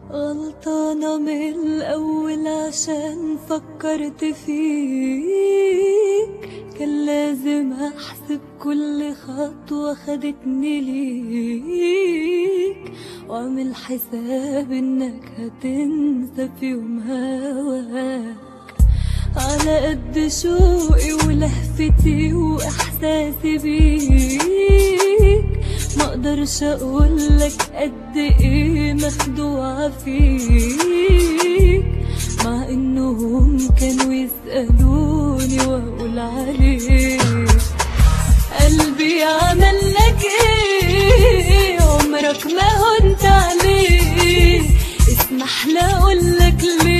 غلطانة من الأول عشان فكرت فيك، كان لازم أحسب كل خطوة خدتني ليك، وأعمل حساب إنك هتنسى في يوم هواك. على قد شوقي ولهفتي وإحساسي بيك، مقدرش أقولك قد إيه مخدوعة فيك، مع إنهم كانوا يسألوني وأقول عليك. قلبي عملك إيه عمرك ما هنت عليه، اسمح لي أقولك ليه